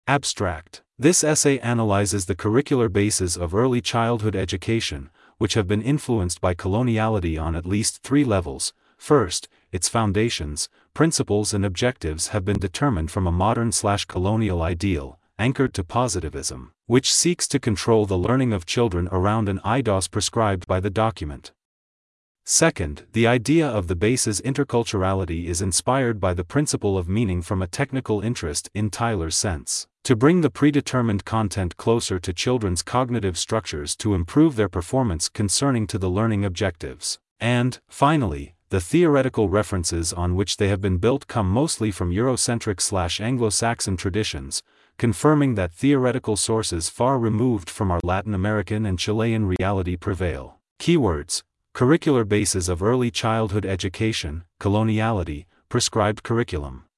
Abstract. This essay analyzes the curricular bases of early childhood education, which have been influenced by coloniality on at least 3 levels. First, its foundations, principles and objectives have been determined from a modern/colonial ideal, anchored to positivism, which seeks to control the learning of children around an ethos prescribed by the document. Second, the idea of the base's interculturality is inspired by the principle of meaning from a technical interest in Tyler's sense, to bring the predetermined content closer to children's cognitive structures to improve their performance concerning to the learning objectives. And, finally, the theoretical references on which they have been built come mostly from Eurocentric/Anglo-Saxon traditions, confirming that theoretical sources far removed from our Latin American and Chilean reality prevail. Keywords: curricular bases of early childhood education, coloniality, prescribed curriculum.